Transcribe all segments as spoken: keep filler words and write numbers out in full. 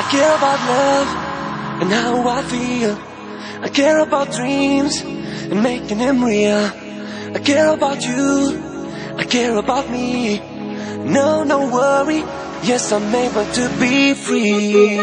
care about love and how I feel. I care about dreams and making them real. I care about you, I care about me. No, no worry, yes, I'm able to be free.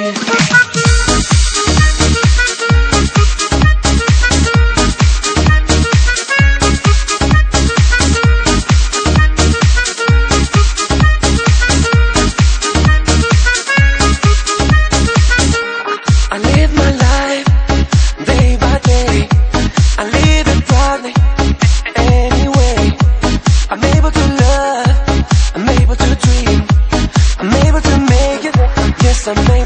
I'm